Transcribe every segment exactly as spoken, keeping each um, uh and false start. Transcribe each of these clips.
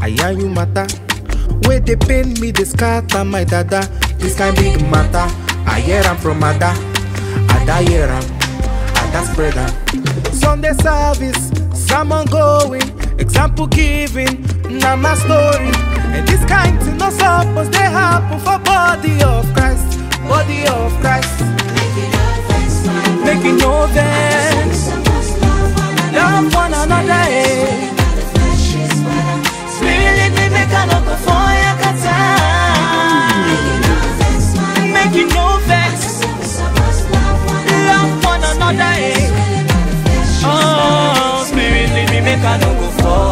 I hear you matter. Where they pain me, they scatter my dada. This kind big matter. I hear am from Ada. Ada hear am. Ada spread am. Sunday service, sermon going, example giving, now my story. And this kind thing no suppose they happen for body of Christ, body of Christ. Making no vex, love one another. Eh. Spirit me make a no go for your kata. Making no vex, love one another. Eh. Oh, spirit lead me make a no go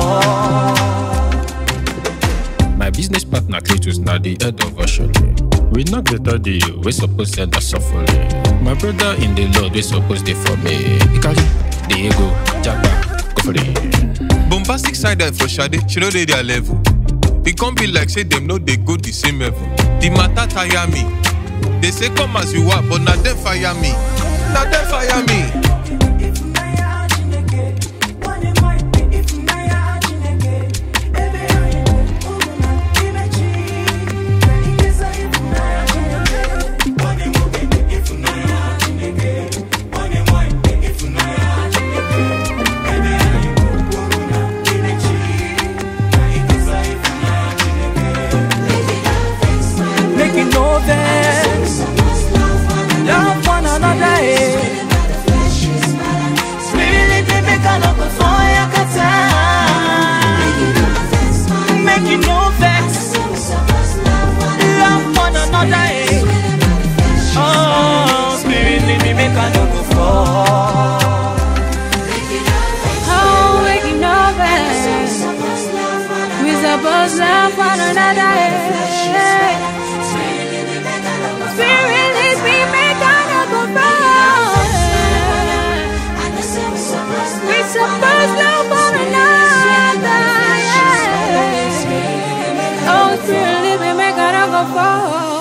for. My business partner Cletus na the head of Oshole. We knock better deal, we suppose send us suffering. My brother in the Lord, we suppose they for me. Ikali, the ego, Jabba, go for it. Bombastic side eye for Shade, she know they their level. They can't be like say them know they go the same level. The matter tire me. They say come as you are, but now they fire me. Now they fire me. Love one another, eh. Spirit me make a no go for your kata. Make you no vex. Love one another, eh. Oh, spirit me make a no go for. Oh, make you no vex. We suppose love one another, eh. Spirit leads me, make I no go wrong. We suppose love one another. Yeah. Oh, Spirit leads me, make I no go wrong.